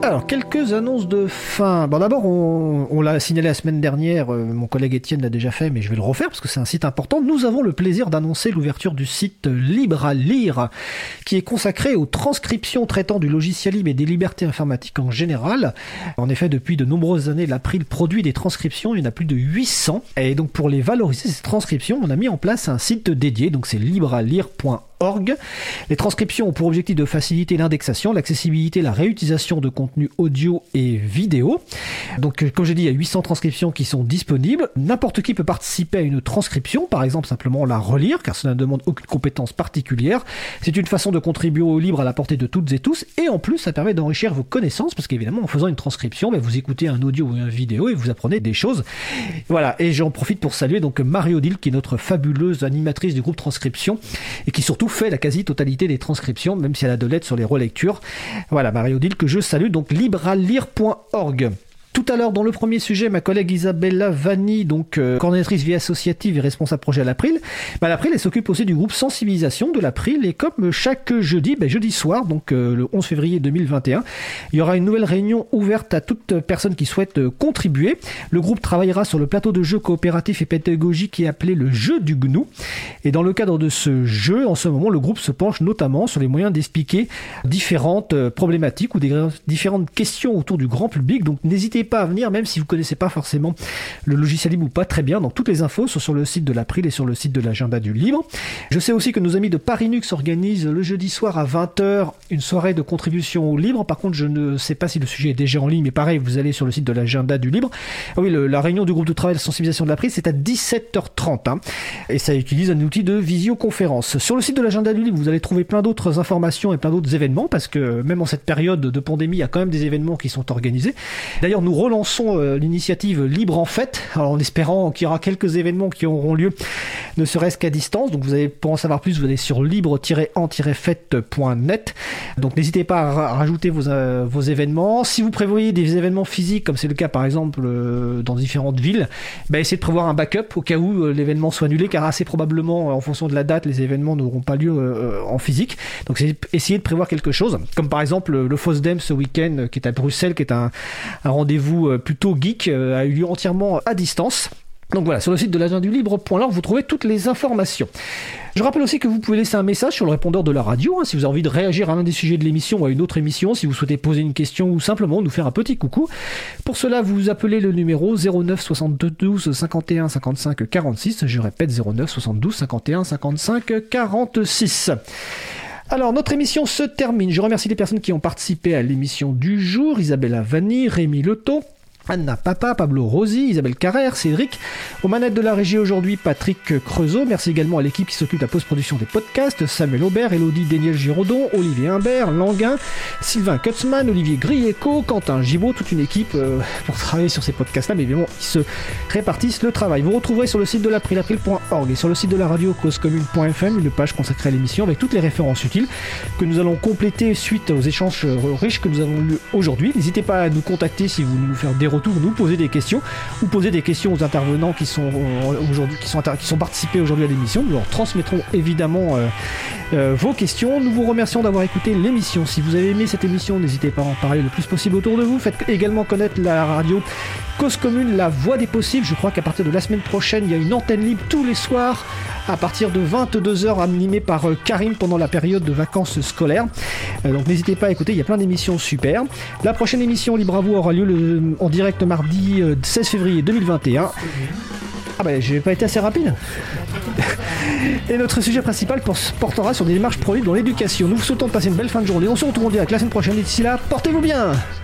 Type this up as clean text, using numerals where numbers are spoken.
Alors, quelques annonces de fin. Bon, d'abord, on l'a signalé la semaine dernière, mon collègue Étienne l'a déjà fait, mais je vais le refaire parce que c'est un site important. Nous avons le plaisir d'annoncer l'ouverture du site Libre à lire, qui est consacré aux transcriptions traitant du logiciel libre et des libertés informatiques en général. En effet, depuis de nombreuses années, l'April produit des transcriptions, il y en a plus de 800. Et donc, pour les valoriser, ces transcriptions, on a mis en place un site dédié, donc c'est librealire.org. Les transcriptions ont pour objectif de faciliter l'indexation, l'accessibilité, la réutilisation de contenus audio et vidéo. Donc, comme j'ai dit, il y a 800 transcriptions qui sont disponibles. N'importe qui peut participer à une transcription, par exemple simplement la relire, car cela ne demande aucune compétence particulière. C'est une façon de contribuer au libre à la portée de toutes et tous, et en plus, ça permet d'enrichir vos connaissances, parce qu'évidemment, en faisant une transcription, vous écoutez un audio ou une vidéo et vous apprenez des choses. Voilà, et j'en profite pour saluer donc Marie-Odile, qui est notre fabuleuse animatrice du groupe Transcription, et qui surtout fait la quasi-totalité des transcriptions, même si elle a de l'aide sur les relectures. Voilà, Marie-Odile, que je salue, donc librealire.org. Tout à l'heure, dans le premier sujet, ma collègue Isabella Vanni, donc coordinatrice vie associative et responsable projet à l'April, l'April, elle s'occupe aussi du groupe sensibilisation de l'April, et comme chaque jeudi, jeudi soir, donc le 11 février 2021, il y aura une nouvelle réunion ouverte à toute personne qui souhaite contribuer. Le groupe travaillera sur le plateau de jeu coopératif et pédagogique qui est appelé le jeu du GNU, et dans le cadre de ce jeu, en ce moment, le groupe se penche notamment sur les moyens d'expliquer différentes problématiques ou des différentes questions autour du grand public, donc n'hésitez pas à venir, même si vous ne connaissez pas forcément le logiciel libre ou pas très bien. Donc toutes les infos sont sur le site de l'April et sur le site de l'agenda du libre. Je sais aussi que nos amis de Parinux organisent le jeudi soir à 20h une soirée de contribution au libre. Par contre, je ne sais pas si le sujet est déjà en ligne, mais pareil, vous allez sur le site de l'agenda du libre. Ah oui, la réunion du groupe de travail de sensibilisation de l'April, c'est à 17h30. Et ça utilise un outil de visioconférence. Sur le site de l'agenda du libre, vous allez trouver plein d'autres informations et plein d'autres événements, parce que même en cette période de pandémie, il y a quand même des événements qui sont organisés. D'ailleurs, nous relançons l'initiative Libre en Fête, alors en espérant qu'il y aura quelques événements qui auront lieu, ne serait-ce qu'à distance. Donc pour en savoir plus, vous allez sur libre-en-fête.net. Donc n'hésitez pas à rajouter vos événements. Si vous prévoyez des événements physiques, comme c'est le cas par exemple dans différentes villes, essayez de prévoir un backup au cas où l'événement soit annulé, car assez probablement, en fonction de la date, les événements n'auront pas lieu en physique. Donc essayez de prévoir quelque chose, comme par exemple le FOSDEM ce week-end, qui est à Bruxelles, qui est un rendez-vous plutôt geek, a eu lieu entièrement à distance. Donc voilà, sur le site de l'agenda du libre.org, vous trouvez toutes les informations. Je rappelle aussi que vous pouvez laisser un message sur le répondeur de la radio, si vous avez envie de réagir à l'un des sujets de l'émission ou à une autre émission, si vous souhaitez poser une question ou simplement nous faire un petit coucou. Pour cela, vous appelez le numéro 09 72 51 55 46. Je répète, 09 72 51 55 46. Alors, notre émission se termine. Je remercie les personnes qui ont participé à l'émission du jour. Isabella Vanni, Rémi Leto, Anna Papa, Pablo Rosi, Isabelle Carrère, Cédric. Aux manettes de la régie aujourd'hui, Patrick Creusot. Merci également à l'équipe qui s'occupe de la post-production des podcasts, Samuel Aubert, Elodie Déniel-Giraudon, Olivier Humbert, Languin, Sylvain Kutzmann, Olivier Grieco, Quentin Gibaud, toute une équipe pour travailler sur ces podcasts-là, mais évidemment, ils se répartissent le travail. Vous retrouverez sur le site de l'April, april.org, et sur le site de la radio causecommune.fm une page consacrée à l'émission avec toutes les références utiles que nous allons compléter suite aux échanges riches que nous avons eus aujourd'hui. N'hésitez pas à nous contacter si vous voulez nous faire des retours, nous poser des questions ou poser des questions aux intervenants qui sont participés aujourd'hui à l'émission. Nous leur transmettrons évidemment vos questions. Nous vous remercions d'avoir écouté l'émission. Si vous avez aimé cette émission, n'hésitez pas à en parler le plus possible autour de vous. Faites également connaître la radio Cause Commune, la voix des possibles. Je crois qu'à partir de la semaine prochaine, il y a une antenne libre tous les soirs à partir de 22h, animée par Karim pendant la période de vacances scolaires. Donc n'hésitez pas à écouter, il y a plein d'émissions super. La prochaine émission Libre à vous aura lieu en direct mardi 16 février 2021. J'ai pas été assez rapide. Et notre sujet principal portera sur des démarches pro-libre dans l'éducation. Nous vous souhaitons de passer une belle fin de journée. On se retrouve en direct la semaine prochaine. Et d'ici là, portez-vous bien.